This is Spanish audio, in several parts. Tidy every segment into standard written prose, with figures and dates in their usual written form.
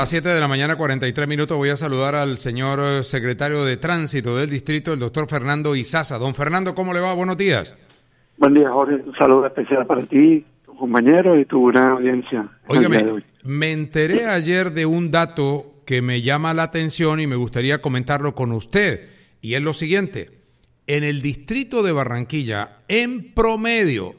A 7 de la mañana, 43 minutos, voy a saludar al señor secretario de Tránsito del distrito, el doctor Fernando Izaza. Don Fernando, ¿cómo le va? Buenos días. Buen día, Jorge. Un saludo especial para ti, tu compañero y tu gran audiencia. Óigame, me enteré ayer de un dato que me llama la atención y me gustaría comentarlo con usted. Y es lo siguiente. En el distrito de Barranquilla, en promedio,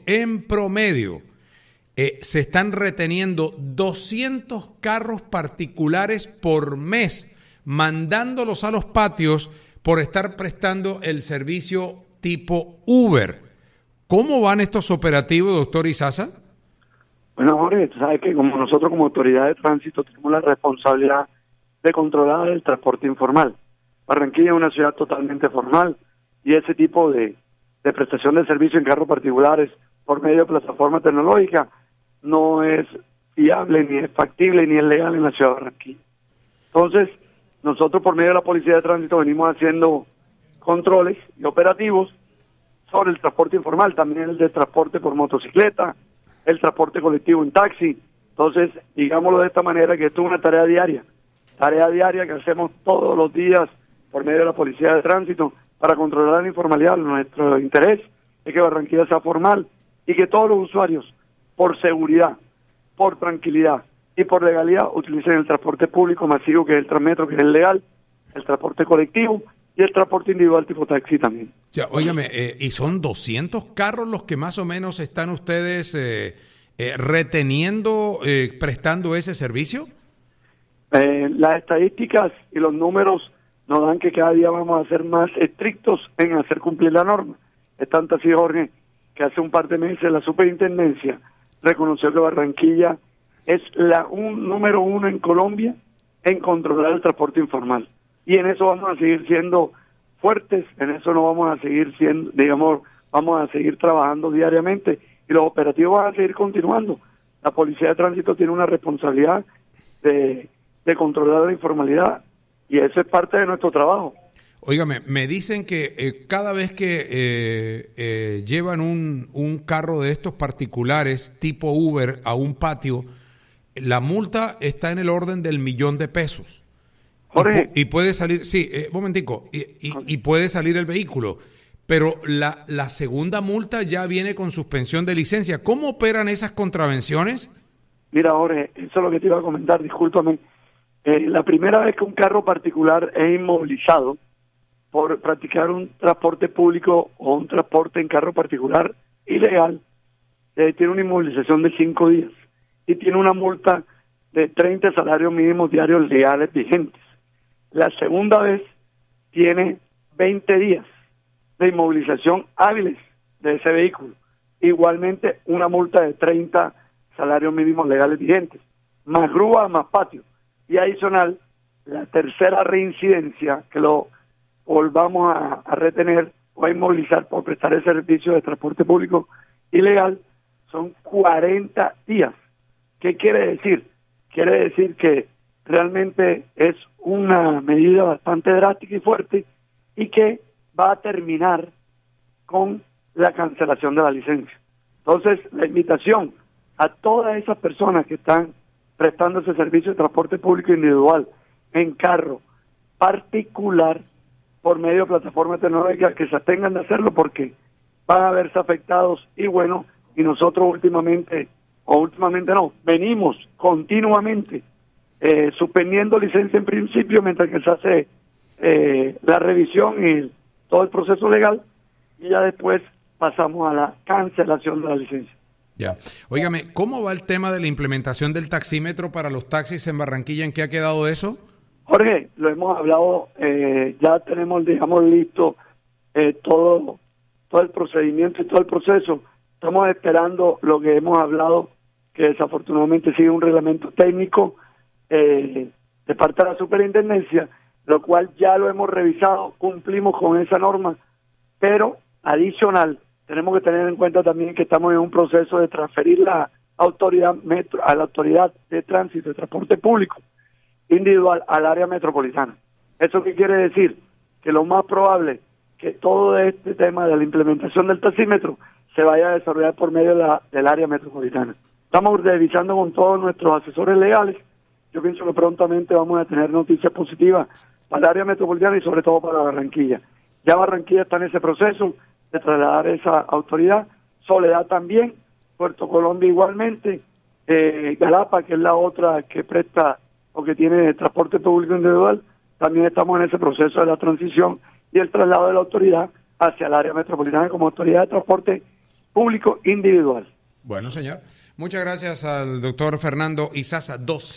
se están reteniendo 200 carros particulares por mes, mandándolos a los patios por estar prestando el servicio tipo Uber. ¿Cómo van estos operativos, doctor Izaza? Bueno, Jorge, tú sabes que como nosotros como autoridad de tránsito tenemos la responsabilidad de controlar el transporte informal. Barranquilla es una ciudad totalmente formal y ese tipo de prestación de servicio en carros particulares por medio de plataforma tecnológica no es viable, ni es factible, ni es legal en la ciudad de Barranquilla. Entonces, nosotros por medio de la Policía de Tránsito venimos haciendo controles y operativos sobre el transporte informal, también el de transporte por motocicleta, el transporte colectivo en taxi. Entonces, digámoslo de esta manera, que esto es una tarea diaria que hacemos todos los días por medio de la Policía de Tránsito para controlar la informalidad. Nuestro interés es que Barranquilla sea formal y que todos los usuarios, por seguridad, por tranquilidad y por legalidad, utilicen el transporte público masivo, que es el Transmetro, que es el legal, el transporte colectivo y el transporte individual tipo taxi también. Ya, óigame, ¿y son 200 carros los que más o menos están ustedes reteniendo, prestando ese servicio? Las estadísticas y los números nos dan que cada día vamos a ser más estrictos en hacer cumplir la norma. Es tanto así, Jorge, que hace un par de meses la superintendencia reconoció que Barranquilla es número uno en Colombia en controlar el transporte informal. Y en eso vamos a seguir siendo fuertes, en eso no vamos a seguir siendo, vamos a seguir trabajando diariamente y los operativos van a seguir continuando. La Policía de Tránsito tiene una responsabilidad de controlar la informalidad y eso es parte de nuestro trabajo. Óigame, me dicen que cada vez que llevan un carro de estos particulares tipo Uber a un patio, la multa está en el orden del $1.000.000. Jorge. Y puede salir, sí, momentico, y puede salir el vehículo, pero la segunda multa ya viene con suspensión de licencia. ¿Cómo operan esas contravenciones? Mira, Jorge, eso es lo que te iba a comentar, discúlpame. La primera vez que un carro particular es inmovilizado por practicar un transporte público o un transporte en carro particular ilegal, tiene una inmovilización de 5 días y tiene una multa de 30 salarios mínimos diarios legales vigentes. La segunda vez tiene 20 días de inmovilización hábiles de ese vehículo. Igualmente una multa de 30 salarios mínimos legales vigentes, más grúa, más patio. Y adicional, la tercera reincidencia, que lo volvamos a retener o a inmovilizar por prestar el servicio de transporte público ilegal, son 40 días. ¿Qué quiere decir? Quiere decir que realmente es una medida bastante drástica y fuerte y que va a terminar con la cancelación de la licencia. Entonces, la invitación a todas esas personas que están prestando ese servicio de transporte público individual en carro particular por medio de plataformas tecnológicas, que se abstengan de hacerlo porque van a verse afectados. Y bueno, y nosotros venimos continuamente suspendiendo licencia en principio mientras que se hace la revisión y todo el proceso legal, y ya después pasamos a la cancelación de la licencia. Ya. Óigame, ¿cómo va el tema de la implementación del taxímetro para los taxis en Barranquilla? ¿En qué ha quedado eso? Jorge, lo hemos hablado, ya tenemos, listo todo el procedimiento y todo el proceso. Estamos esperando lo que hemos hablado, que desafortunadamente sigue un reglamento técnico de parte de la superintendencia, lo cual ya lo hemos revisado, cumplimos con esa norma, pero adicional, tenemos que tener en cuenta también que estamos en un proceso de transferir la autoridad a la autoridad de tránsito de transporte público individual al área metropolitana. ¿Eso qué quiere decir? Que lo más probable que todo este tema de la implementación del taxímetro se vaya a desarrollar por medio del área metropolitana. Estamos revisando con todos nuestros asesores legales yo pienso que prontamente vamos a tener noticias positivas para el área metropolitana y sobre todo para Barranquilla. Ya Barranquilla está en ese proceso de trasladar esa autoridad, Soledad también, Puerto Colombia igualmente, Galapa, que es la otra que presta o que tiene transporte público individual, también estamos en ese proceso de la transición y el traslado de la autoridad hacia el área metropolitana como autoridad de transporte público individual. Bueno, señor. Muchas gracias al doctor Fernando Izaza,